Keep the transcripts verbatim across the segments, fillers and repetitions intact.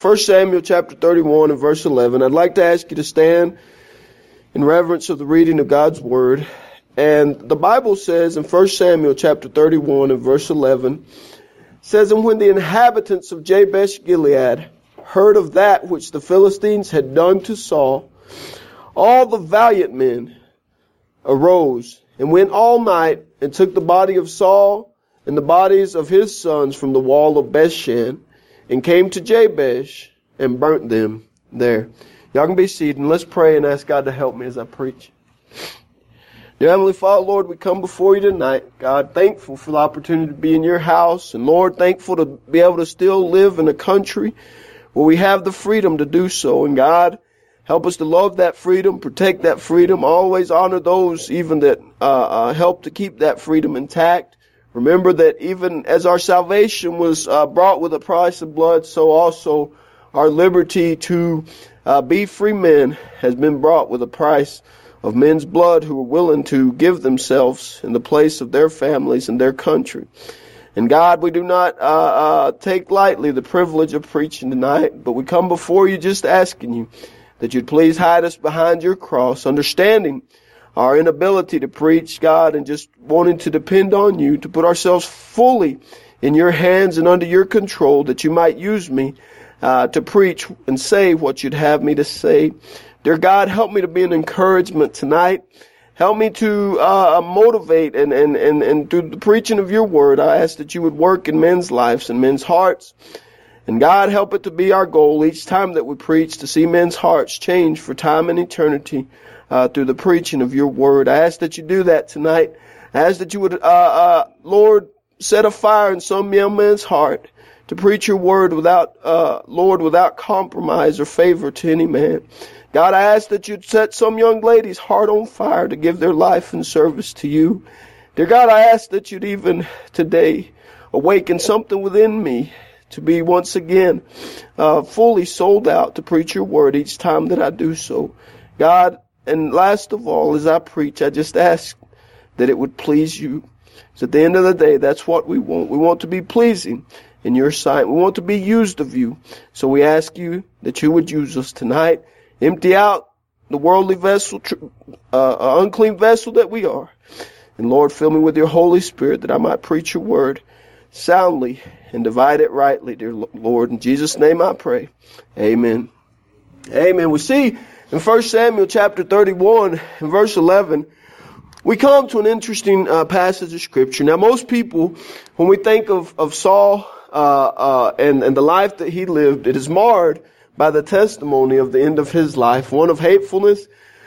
First Samuel chapter thirty-one and verse eleven. I'd like to ask you to stand in reverence of the reading of God's Word. And the Bible says in First Samuel chapter thirty-one and verse eleven, says, "And when the inhabitants of Jabesh Gilead heard of that which the Philistines had done to Saul, all the valiant men arose and went all night and took the body of Saul and the bodies of his sons from the wall of Bethshan, and came to Jabesh and burnt them there." Y'all can be seated and let's pray and ask God to help me as I preach. Dear Heavenly Father, Lord, we come before you tonight. God, thankful for the opportunity to be in your house. And Lord, thankful to be able to still live in a country where we have the freedom to do so. And God, help us to love that freedom, protect that freedom, always honor those even that uh, uh, help to keep that freedom intact. Remember that even as our salvation was uh, brought with a price of blood, so also our liberty to uh, be free men has been brought with a price of men's blood who are willing to give themselves in the place of their families and their country. And God, we do not uh, uh, take lightly the privilege of preaching tonight, but we come before you just asking you that you'd please hide us behind your cross, understanding our inability to preach, God, and just wanting to depend on you, to put ourselves fully in your hands and under your control, that you might use me uh, to preach and say what you'd have me to say. Dear God, help me to be an encouragement tonight. Help me to uh, motivate and, and, and, and through the preaching of your word, I ask that you would work in men's lives and men's hearts. And God, help it to be our goal each time that we preach to see men's hearts change for time and eternity uh, through the preaching of your word. I ask that you do that tonight. I ask that you would, uh, uh, Lord, set a fire in some young man's heart to preach your word without, uh, Lord, without compromise or favor to any man. God, I ask that you'd set some young lady's heart on fire to give their life in service to you. Dear God, I ask that you'd even today awaken something within me to be once again uh, fully sold out to preach your word each time that I do so. God, and last of all, as I preach, I just ask that it would please you. So at the end of the day, that's what we want. We want to be pleasing in your sight. We want to be used of you. So we ask you that you would use us tonight. Empty out the worldly vessel, uh, unclean vessel that we are. And Lord, fill me with your Holy Spirit that I might preach your word soundly and divide it rightly, dear Lord. In Jesus' name I pray. Amen. Amen. We see in First Samuel chapter thirty-one and verse eleven, we come to an interesting uh, passage of Scripture. Now, most people, when we think of, of Saul uh, uh, and, and the life that he lived, it is marred by the testimony of the end of his life, one of hatefulness,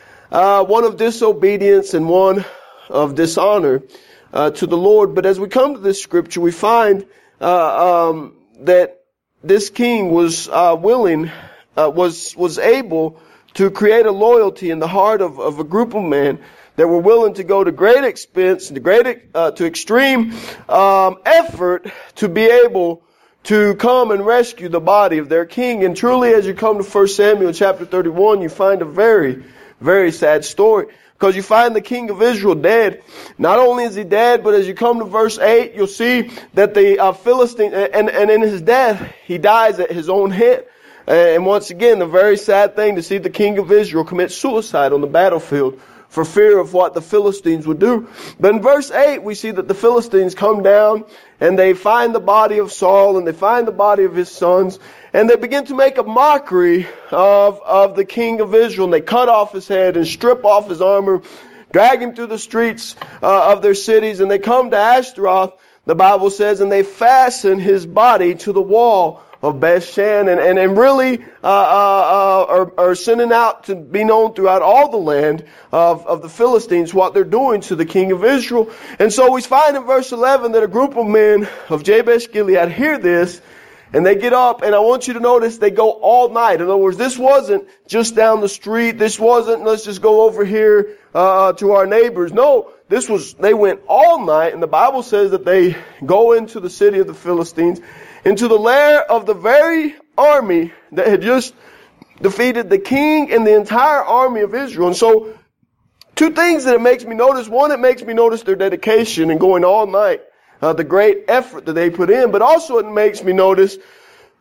uh, one of disobedience, and one of dishonor uh, to the Lord. But as we come to this Scripture, we find uh, um, that this king was uh, willing, uh, was was able to create a loyalty in the heart of, of a group of men that were willing to go to great expense, to great, uh, to extreme um, effort to be able to come and rescue the body of their king. And truly, as you come to First Samuel chapter thirty-one, you find a very, very sad story. Because you find the king of Israel dead. Not only is he dead, but as you come to verse eight, you'll see that the uh, Philistine, and, and in his death, he dies at his own hand. And once again, the very sad thing to see the king of Israel commit suicide on the battlefield for fear of what the Philistines would do. But in verse eight, we see that the Philistines come down and they find the body of Saul and they find the body of his sons, and they begin to make a mockery of, of the king of Israel. And they cut off his head and strip off his armor, drag him through the streets uh, of their cities, and they come to Ashtaroth, the Bible says, and they fasten his body to the wall of Bethshan, and, and, and really uh, uh, uh, are, are sending out to be known throughout all the land of, of the Philistines what they're doing to the king of Israel. And so we find in verse eleven that a group of men of Jabesh Gilead hear this, and they get up, and I want you to notice they go all night. In other words, this wasn't just down the street. This wasn't, let's just go over here uh, to our neighbors. No, this was, they went all night, and the Bible says that they go into the city of the Philistines, into the lair of the very army that had just defeated the king and the entire army of Israel. And so, two things that it makes me notice. One, it makes me notice their dedication and going all night, uh, the great effort that they put in. But also it makes me notice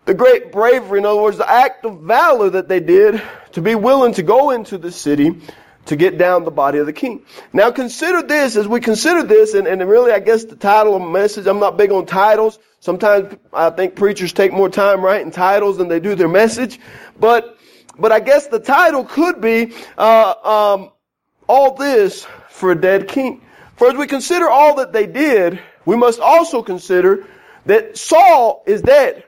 the great bravery, in other words, the act of valor that they did to be willing to go into the city to get down the body of the king. Now consider this, as we consider this, and, and really I guess the title of the message, I'm not big on titles. Sometimes I think preachers take more time writing titles than they do their message. But, but I guess the title could be, uh, um, all this for a dead king. For as we consider all that they did, we must also consider that Saul is dead.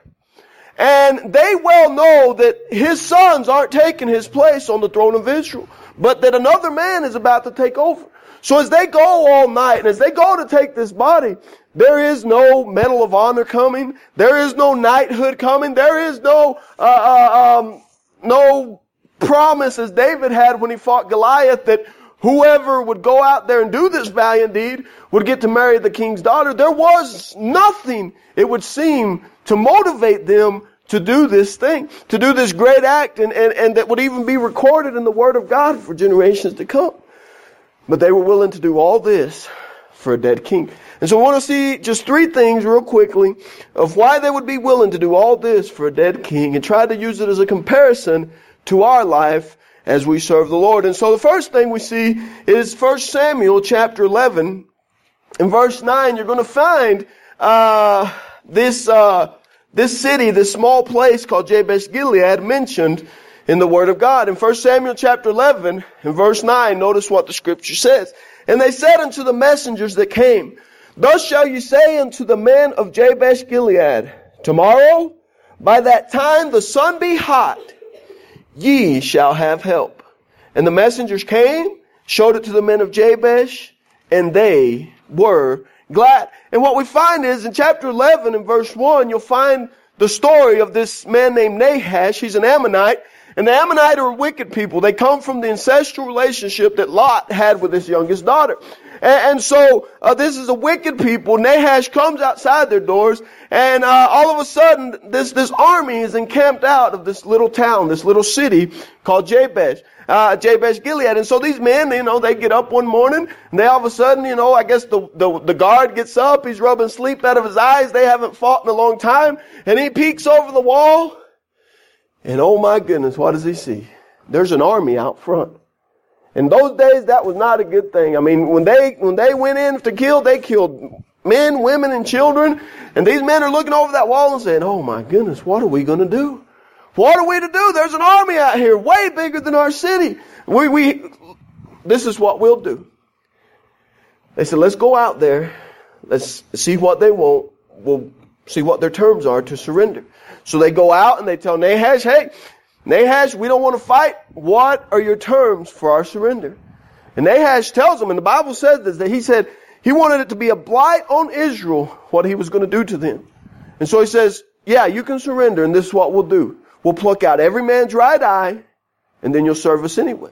And they well know that his sons aren't taking his place on the throne of Israel, but that another man is about to take over. So as they go all night, and as they go to take this body, there is no medal of honor coming. There is no knighthood coming. There is no, uh, uh, um, no promise as David had when he fought Goliath that whoever would go out there and do this valiant deed would get to marry the king's daughter. There was nothing, it would seem, to motivate them to do this thing, to do this great act, and, and, and that would even be recorded in the Word of God for generations to come. But they were willing to do all this for a dead king. And so we want to see just three things real quickly of why they would be willing to do all this for a dead king, and try to use it as a comparison to our life as we serve the Lord. And so the first thing we see is First Samuel chapter eleven. In verse nine, you're going to find uh, this uh, this city, this small place called Jabesh Gilead mentioned in the Word of God. In First Samuel chapter eleven, in verse nine, notice what the Scripture says. And they said unto the messengers that came, Thus shall you say unto the men of Jabesh Gilead, Tomorrow, by that time the sun be hot, ye shall have help. And the messengers came, showed it to the men of Jabesh, and they were glad. And what we find is in chapter eleven and verse one, you'll find the story of this man named Nahash. He's an Ammonite. And the Ammonite are wicked people. They come from the ancestral relationship that Lot had with his youngest daughter. And, and so uh, this is a wicked people. Nahash comes outside their doors, and uh, all of a sudden this, this army is encamped out of this little town, this little city called Jabesh. Uh, Jabesh Gilead. And so these men, you know, they get up one morning and they all of a sudden, you know, I guess the, the, the guard gets up, he's rubbing sleep out of his eyes. They haven't fought in a long time. And he peeks over the wall. And oh my goodness, what does he see? There's an army out front. In those days, that was not a good thing. I mean, when they, when they went in to kill, they killed men, women, and children. And these men are looking over that wall and saying, oh my goodness, what are we going to do? What are we to do? There's an army out here way bigger than our city. We, we, this is what we'll do. They said, let's go out there. Let's see what they want. We'll see what their terms are to surrender. So they go out and they tell Nahash, hey, Nahash, we don't want to fight. What are your terms for our surrender? And Nahash tells them, and the Bible says this, that he said he wanted it to be a blight on Israel, what he was going to do to them. And so he says, yeah, you can surrender, and this is what we'll do. We'll pluck out every man's right eye, and then you'll serve us anyway.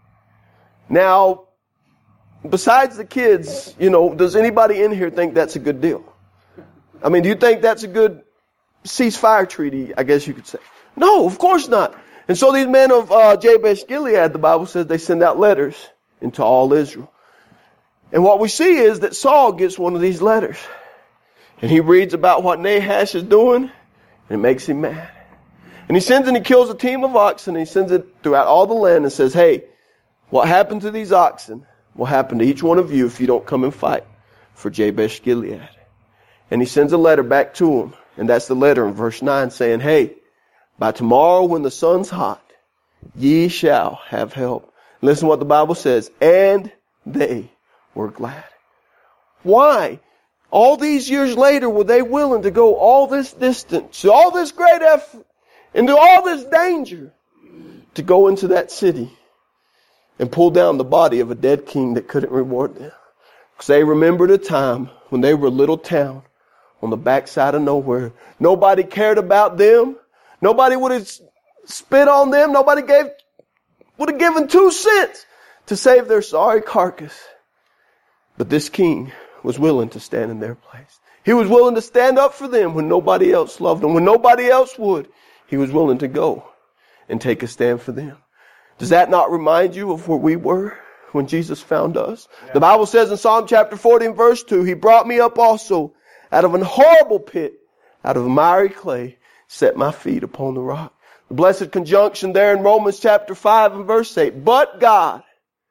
Now, besides the kids, you know, does anybody in here think that's a good deal? I mean, do you think that's a good ceasefire treaty, I guess you could say? No, of course not. And so these men of uh, Jabesh Gilead, the Bible says they send out letters into all Israel. And what we see is that Saul gets one of these letters. And he reads about what Nahash is doing, and it makes him mad. And he sends and he kills a team of oxen, and he sends it throughout all the land and says, hey, what happened to these oxen will happen to each one of you if you don't come and fight for Jabesh Gilead. And he sends a letter back to them. And that's the letter in verse nine saying, hey, by tomorrow when the sun's hot, ye shall have help. Listen to what the Bible says. And they were glad. Why? All these years later were they willing to go all this distance, all this great effort, into all this danger to go into that city and pull down the body of a dead king that couldn't reward them? Because they remembered a time when they were a little town on the backside of nowhere. Nobody cared about them. Nobody would have spit on them. Nobody gave, would have given two cents to save their sorry carcass. But this king was willing to stand in their place. He was willing to stand up for them when nobody else loved them, when nobody else would. He was willing to go and take a stand for them. Does that not remind you of where we were when Jesus found us? Yeah. The Bible says in Psalm chapter forty and verse two, He brought me up also out of an horrible pit, out of miry clay. set my feet upon the rock. The blessed conjunction there in Romans chapter five and verse eight. But God.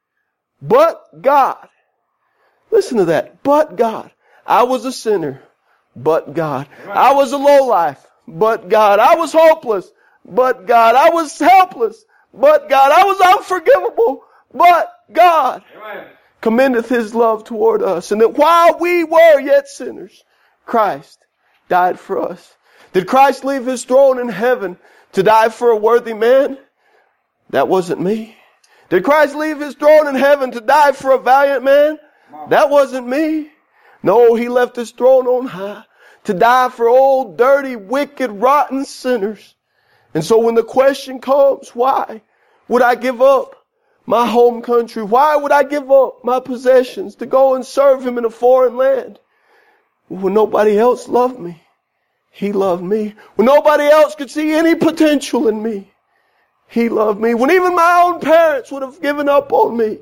But God. Listen to that. But God. I was a sinner. But God. I was a lowlife. But God. I was hopeless. But God. I was helpless. But God. I was unforgivable. But God. Amen. Commendeth His love toward us. And that while we were yet sinners, Christ died for us. Did Christ leave His throne in heaven to die for a worthy man? That wasn't me. Did Christ leave His throne in heaven to die for a valiant man? That wasn't me. No, He left His throne on high to die for old, dirty, wicked, rotten sinners. And so when the question comes, why would I give up my home country? Why would I give up my possessions to go and serve Him in a foreign land? When nobody else loved me, He loved me. When nobody else could see any potential in me, He loved me. When even my own parents would have given up on me,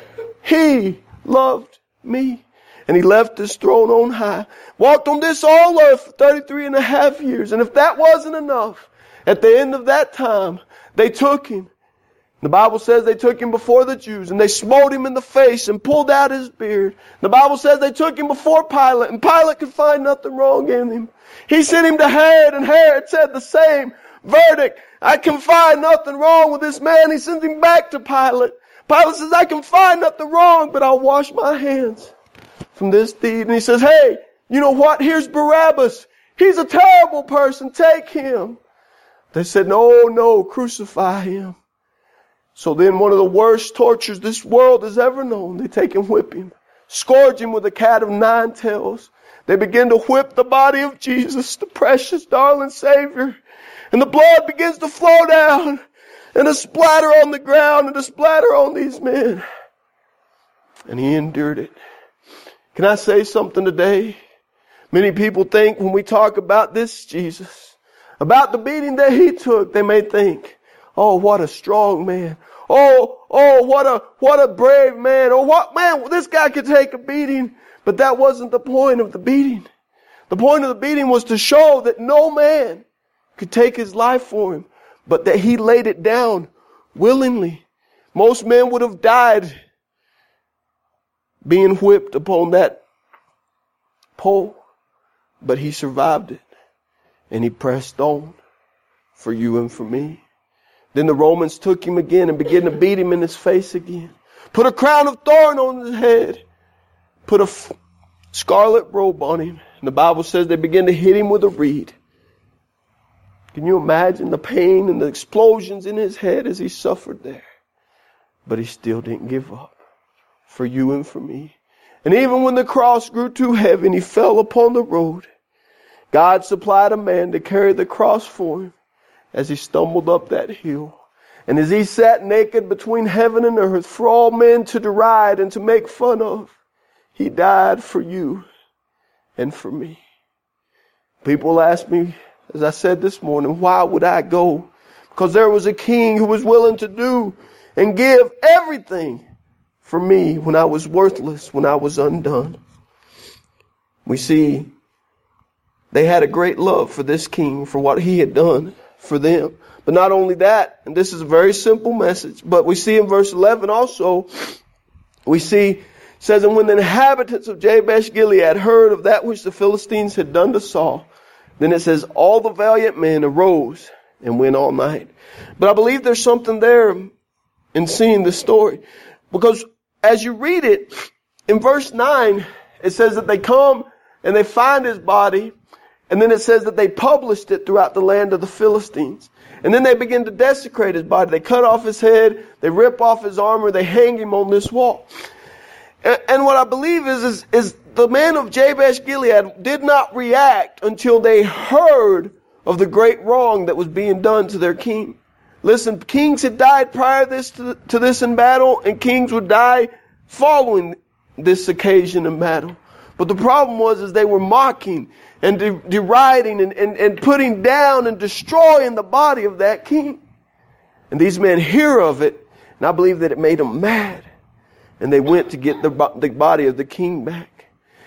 He loved me. And He left His throne on high, walked on this all earth for thirty-three and a half years. And if that wasn't enough, at the end of that time, they took Him. The Bible says they took Him before the Jews and they smote Him in the face and pulled out His beard. The Bible says they took Him before Pilate and Pilate could find nothing wrong in Him. He sent Him to Herod and Herod said the same verdict. I can find nothing wrong with this man. He sent Him back to Pilate. Pilate says, I can find nothing wrong, but I'll wash my hands from this deed. And he says, hey, you know what? Here's Barabbas. He's a terrible person. Take him. They said, no, no, crucify him. So then one of the worst tortures this world has ever known, they take and whip Him, scourge Him with a cat of nine tails. They begin to whip the body of Jesus, the precious, darling Savior. And the blood begins to flow down and a splatter on the ground and a splatter on these men. And He endured it. Can I say something today? Many people think when we talk about this Jesus, about the beating that He took, they may think, oh, what a strong man. Oh, oh, what a, what a brave man. Oh, what, man, this guy could take a beating. But that wasn't the point of the beating. The point of the beating was to show that no man could take his life for Him, but that He laid it down willingly. Most men would have died being whipped upon that pole, but He survived it and He pressed on for you and for me. Then the Romans took Him again and began to beat Him in His face again. Put a crown of thorn on His head. Put a f- scarlet robe on Him. And the Bible says they began to hit Him with a reed. Can you imagine the pain and the explosions in His head as He suffered there? But He still didn't give up for you and for me. And even when the cross grew too heavy and He fell upon the road, God supplied a man to carry the cross for Him as He stumbled up that hill. And as He sat naked between heaven and earth for all men to deride and to make fun of, He died for you and for me. People ask me, as I said this morning, why would I go? Because there was a king who was willing to do and give everything for me when I was worthless, when I was undone. We see they had a great love for this king, for what he had done for them. But not only that, and this is a very simple message, but we see in verse eleven also, we see, it says, and when the inhabitants of Jabesh Gilead heard of that which the Philistines had done to Saul, then it says, all the valiant men arose and went all night. But I believe there's something there in seeing this story. Because as you read it, in verse nine, it says that they come and they find his body. And then it says that they published it throughout the land of the Philistines. And then they begin to desecrate his body. They cut off his head. They rip off his armor. They hang him on this wall. And, and what I believe is, is, is the men of Jabesh Gilead did not react until they heard of the great wrong that was being done to their king. Listen, kings had died prior this to, to this in battle, and kings would die following this occasion in battle. But the problem was is they were mocking and de- deriding and, and, and putting down and destroying the body of that king. And these men hear of it, and I believe that it made them mad. And they went to get the, the body of the king back.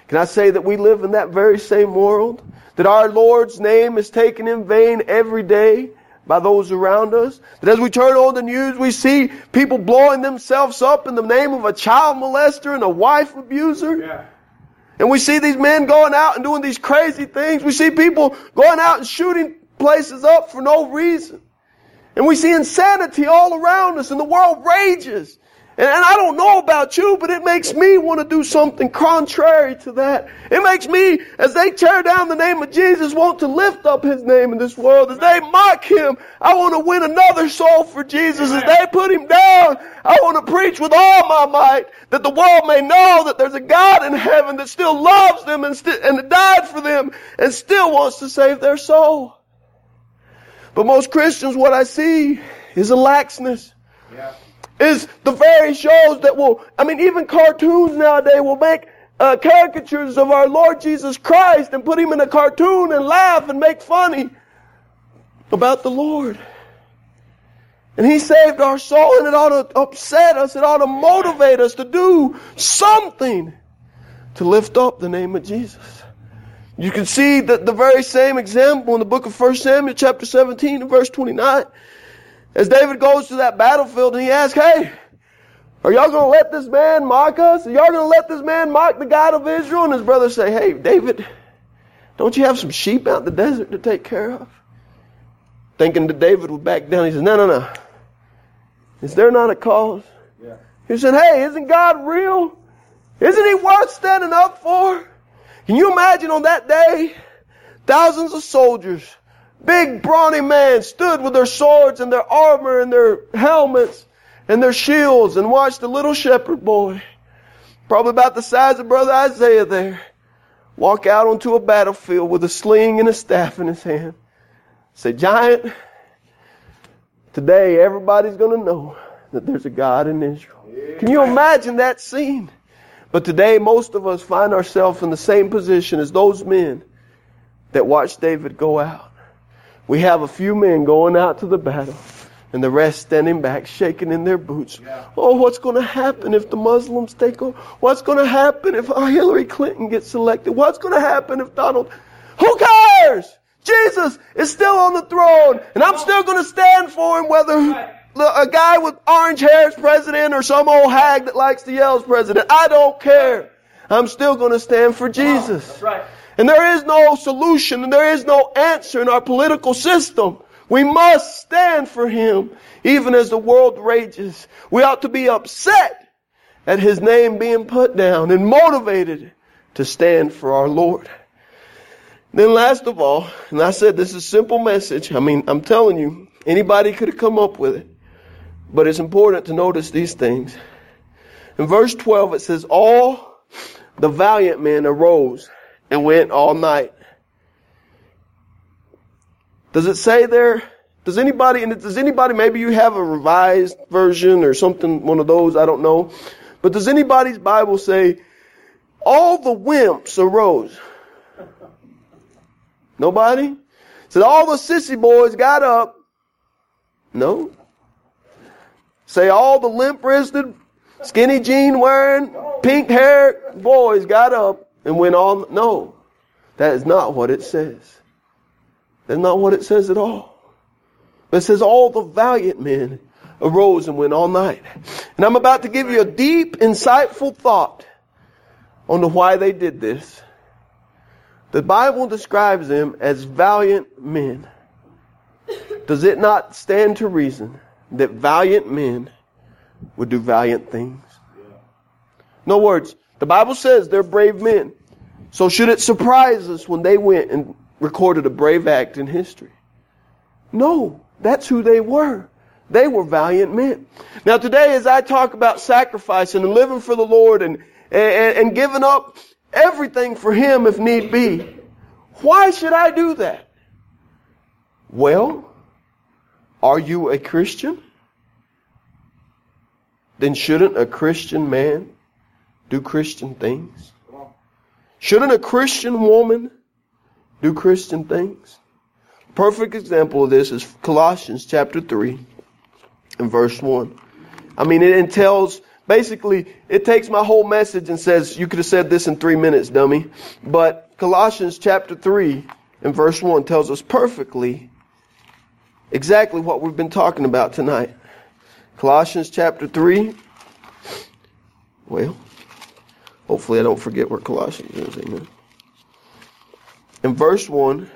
Can I say that we live in that very same world? That our Lord's name is taken in vain every day by those around us? That as we turn on the news, we see people blowing themselves up in the name of a child molester and a wife abuser? Yeah. And we see these men going out and doing these crazy things. We see people going out and shooting places up for no reason. And we see insanity all around us, and the world rages. And, and I don't know about you, but it makes me want to do something contrary to that. It makes me, as they tear down the name of Jesus, want to lift up His name in this world. As they mock Him, I want to win another soul for Jesus. As they put Him down, I want to preach with all my might that the world may know that there's a God in heaven that still loves them and, st- and died for them and still wants to save their soul. But most Christians, what I see is a laxness. Yeah. Is the very shows that will, I mean, even cartoons nowadays will make uh, caricatures of our Lord Jesus Christ and put Him in a cartoon and laugh and make funny about the Lord. And He saved our soul, and it ought to upset us. It ought to motivate us to do something to lift up the name of Jesus. You can see that the very same example in the book of First Samuel chapter seventeen and verse twenty-nine. As David goes to that battlefield and he asks, hey, are y'all going to let this man mock us? Are y'all going to let this man mock the God of Israel? And his brothers say, hey, David, don't you have some sheep out in the desert to take care of? Thinking that David would back down. He says, no, no, no. Is there not a cause? Yeah. He said, hey, isn't God real? Isn't He worth standing up for? Can you imagine on that day, thousands of soldiers, big brawny men stood with their swords and their armor and their helmets and their shields and watched a little shepherd boy, probably about the size of Brother Isaiah there, walk out onto a battlefield with a sling and a staff in his hand. Say, giant, today everybody's going to know that there's a God in Israel. Can you imagine that scene? But today most of us find ourselves in the same position as those men that watched David go out. We have a few men going out to the battle and the rest standing back, shaking in their boots. Yeah. Oh, what's going to happen if the Muslims take over? What's going to happen if Hillary Clinton gets elected? What's going to happen if Donald... Who cares? Jesus is still on the throne, and I'm still going to stand for Him, whether a guy with orange hair is president or some old hag that likes to yell is president. I don't care. I'm still going to stand for Jesus. That's right. And there is no solution and there is no answer in our political system. We must stand for Him, even as the world rages. We ought to be upset at His name being put down and motivated to stand for our Lord. Then last of all, and I said this is a simple message. I mean, I'm telling you, anybody could have come up with it. But it's important to notice these things. In verse twelve it says, all the valiant men arose and went all night. Does it say there? Does anybody, and does anybody, maybe you have a revised version or something, one of those, I don't know. But does anybody's Bible say, all the wimps arose? Nobody? So all the sissy boys got up. No. Say all the limp-wristed, skinny jean wearing, pink hair boys got up and went on. No, that is not what it says. That's not what it says at all. It says all the valiant men arose and went all night. And I'm about to give you a deep, insightful thought on the why they did this. The Bible describes them as valiant men. Does it not stand to reason that valiant men would do valiant things? In other words, the Bible says they're brave men. So should it surprise us when they went and recorded a brave act in history? No, that's who they were. They were valiant men. Now today, as I talk about sacrificing and living for the Lord and, and, and giving up everything for Him if need be, why should I do that? Well, are you a Christian? Then shouldn't a Christian man do Christian things? Shouldn't a Christian woman do Christian things? Perfect example of this is Colossians chapter three and verse one. I mean, it entails basically, it takes my whole message and says, you could have said this in three minutes, dummy. But Colossians chapter three and verse one tells us perfectly exactly what we've been talking about tonight. Colossians chapter three. Well, hopefully I don't forget where Colossians is. Amen. In verse one,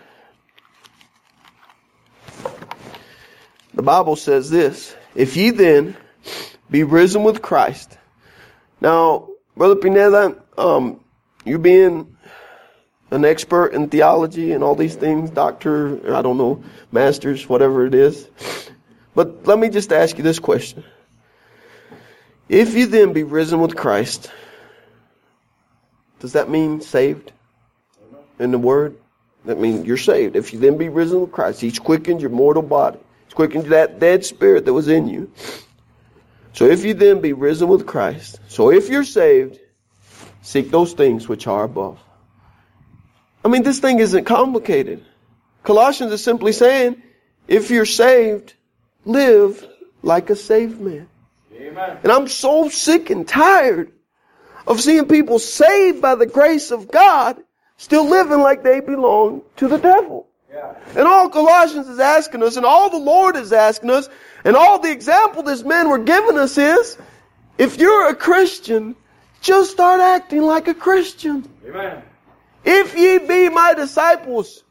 the Bible says this: if ye then be risen with Christ. Now, Brother Pineda, um, you being an expert in theology and all these things, doctor, I don't know, masters, whatever it is. But let me just ask you this question. If you then be risen with Christ, does that mean saved in the word? That means you're saved. If you then be risen with Christ, He's quickened your mortal body. He's quickened that dead spirit that was in you. So if you then be risen with Christ, so if you're saved, seek those things which are above. I mean, this thing isn't complicated. Colossians is simply saying, if you're saved, live like a saved man. Amen. And I'm so sick and tired of seeing people saved by the grace of God still living like they belong to the devil. Yeah. And all Colossians is asking us, and all the Lord is asking us, and all the example this man were giving us is, if you're a Christian, just start acting like a Christian. Amen. If ye be my disciples,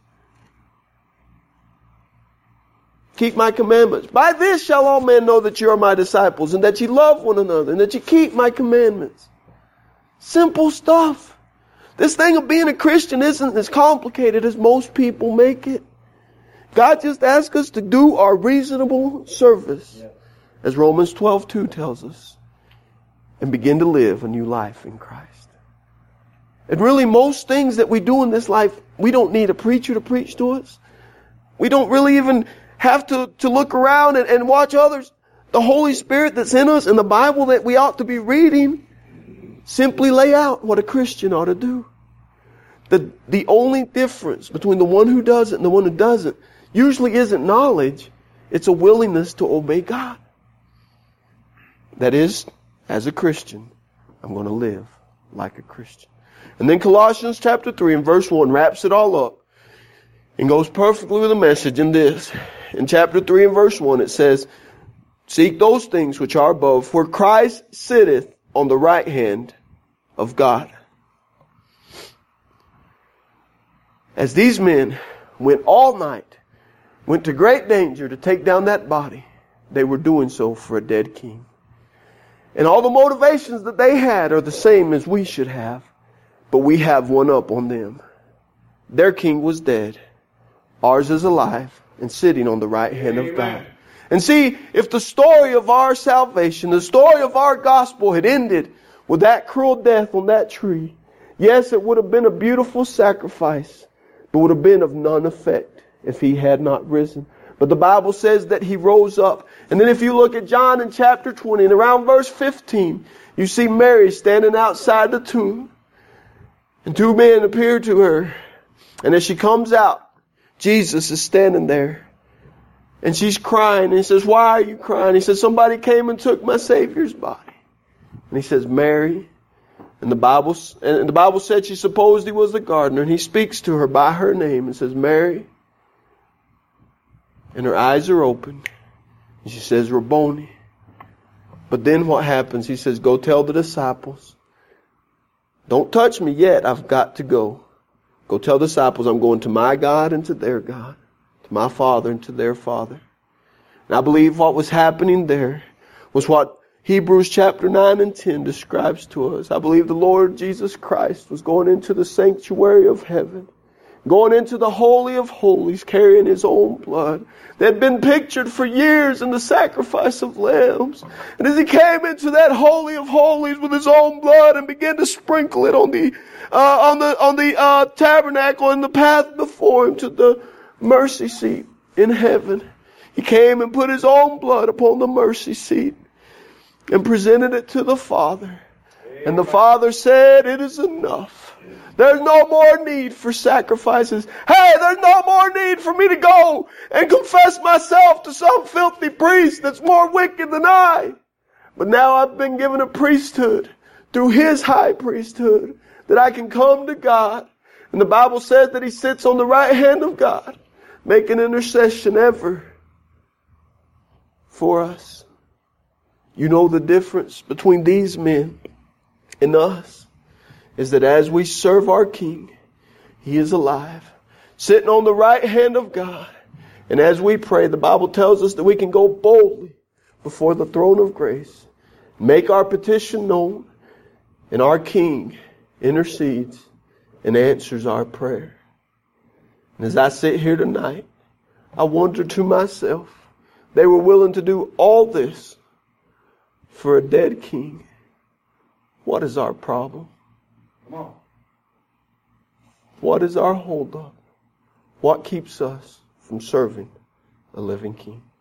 keep my commandments. By this shall all men know that you are my disciples, and that ye love one another, and that ye keep my commandments. Simple stuff. This thing of being a Christian isn't as complicated as most people make it. God just asks us to do our reasonable service, as Romans twelve two tells us, and begin to live a new life in Christ. And really, most things that we do in this life, we don't need a preacher to preach to us. We don't really even have to, to look around and, and watch others. The Holy Spirit that's in us and the Bible that we ought to be reading simply lay out what a Christian ought to do. The, the only difference between the one who does it and the one who doesn't usually isn't knowledge. It's a willingness to obey God. That is, as a Christian, I'm going to live like a Christian. And then Colossians chapter three and verse one wraps it all up and goes perfectly with the message in this. In chapter three and verse one it says, seek those things which are above, where Christ sitteth on the right hand of God. As these men went all night, went to great danger to take down that body, they were doing so for a dead king. And all the motivations that they had are the same as we should have, but we have one up on them. Their king was dead. Ours is alive and sitting on the right hand Amen. Of God. And see, if the story of our salvation, the story of our gospel had ended with that cruel death on that tree, yes, it would have been a beautiful sacrifice, but would have been of none effect if He had not risen. But the Bible says that He rose up. And then if you look at John in chapter twenty, and around verse fifteen, you see Mary standing outside the tomb. And two men appear to her. And as she comes out, Jesus is standing there. And she's crying. And He says, why are you crying? He says, somebody came and took my Savior's body. And He says, Mary. And the Bible, and the Bible said she supposed He was the gardener. And He speaks to her by her name and says, Mary. And her eyes are open. And she says, Rabboni. But then what happens? He says, go tell the disciples. Don't touch me yet. I've got to go. Go tell the disciples I'm going to my God and to their God. To my Father and to their Father. And I believe what was happening there was what Hebrews chapter nine and ten describes to us. I believe the Lord Jesus Christ was going into the sanctuary of heaven. Going into the Holy of Holies, carrying His own blood that had been pictured for years in the sacrifice of lambs. And as He came into that Holy of Holies with His own blood and began to sprinkle it on the uh, on the on the uh, tabernacle and the path before Him to the mercy seat in heaven, He came and put His own blood upon the mercy seat and presented it to the Father. And the Father said, it is enough. There's no more need for sacrifices. Hey, there's no more need for me to go and confess myself to some filthy priest that's more wicked than I. But now I've been given a priesthood through his high priesthood that I can come to God. And the Bible says that he sits on the right hand of God, making intercession ever for us. You know the difference between these men and us is that as we serve our King, he is alive, sitting on the right hand of God. And as we pray, the Bible tells us that we can go boldly before the throne of grace, make our petition known, and our King intercedes and answers our prayer. And as I sit here tonight, I wonder to myself, they were willing to do all this for a dead king. What is our problem? Come on. What is our holdup? What keeps us from serving a living king?